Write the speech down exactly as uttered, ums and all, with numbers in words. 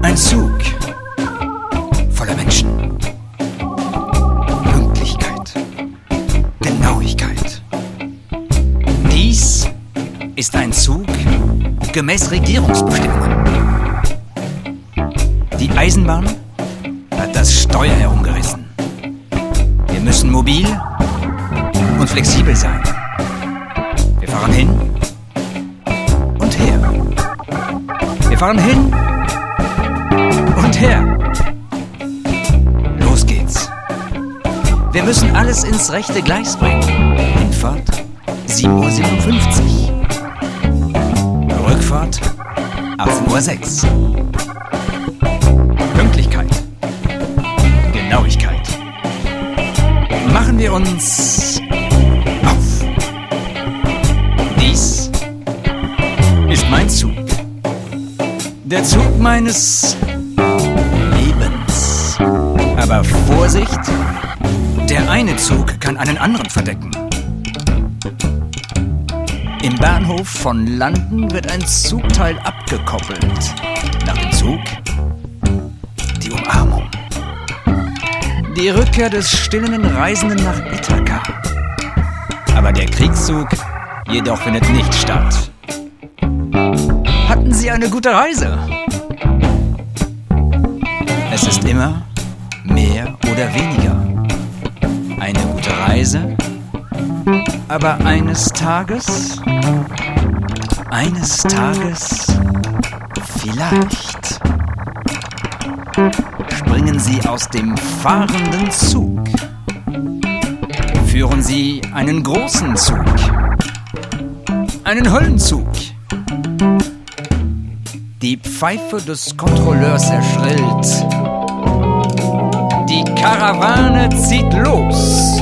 Ein Zug voller Menschen. Pünktlichkeit. Genauigkeit. Dies ist ein Zug gemäß Regierungsbestimmungen. Die Eisenbahn hat das Steuer herumgerissen. Wir müssen mobil und flexibel sein. Wir fahren hin und her. Wir fahren hin und her. Los geht's. Wir müssen alles ins rechte Gleis bringen. Hinfahrt sieben Uhr siebenundfünfzig. Rückfahrt achtzehn Uhr sechs. Pünktlichkeit. Genauigkeit. Machen wir uns auf. Dies ist mein Zug. Der Zug meines Lebens. Aber Vorsicht, der eine Zug kann einen anderen verdecken. Im Bahnhof von Landen wird ein Zugteil abgekoppelt. Nach dem Zug die Umarmung. Die Rückkehr des stillenden Reisenden nach Ithaka. Aber der Kriegszug jedoch findet nicht statt. Hatten Sie eine gute Reise? Es ist immer mehr oder weniger. Eine gute Reise, aber eines Tages, eines Tages vielleicht springen Sie aus dem fahrenden Zug. Führen Sie einen großen Zug, einen Höllenzug. Die Pfeife des Kontrolleurs erschrillt. Die Karawane zieht los.